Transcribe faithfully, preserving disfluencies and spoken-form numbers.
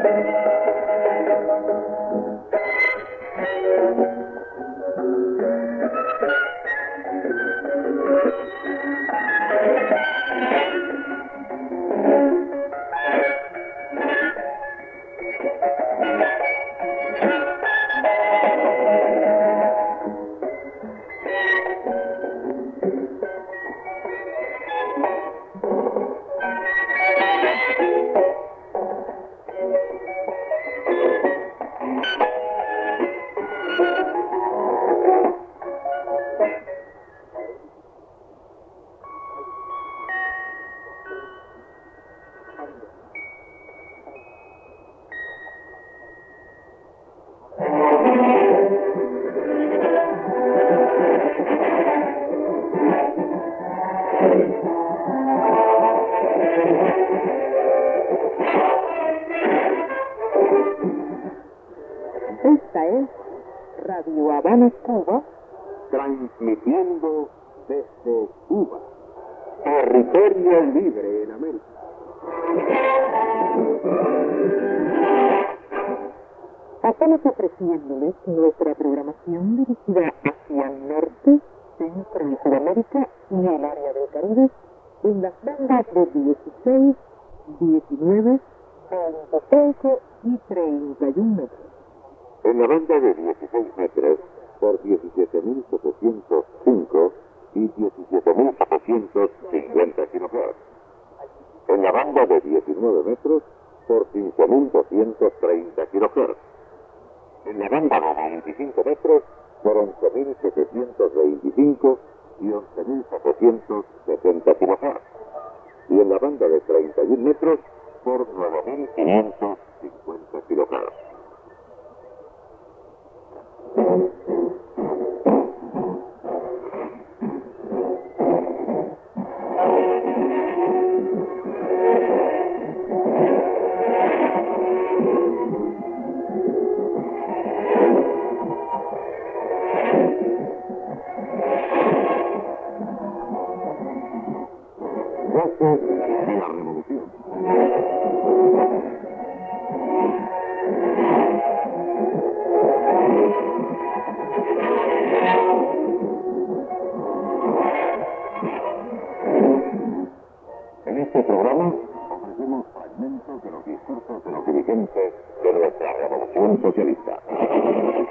Esta es Radio Habana, Cuba, transmitiendo desde Cuba, territorio libre en América. Estamos ofreciéndoles nuestra programación dirigida hacia el norte, centro y Sudamérica y el área del Caribe en las bandas de dieciséis, diecinueve, veinticinco y treinta y un metros. En la banda de dieciséis metros por diecisiete mil setecientos cinco y diecisiete mil setecientos cincuenta kilohertz. En la banda de diecinueve metros por cinco mil doscientos treinta kilohertz. En la banda de veinticinco metros por once mil setecientos veinticinco y once mil setecientos setenta kilohertz. Y en la banda de treinta y un metros por nueve mil quinientos cincuenta kilohertz. Voces de la Revolución. En este programa ofrecemos fragmentos de los discursos de los dirigentes de nuestra revolución socialista.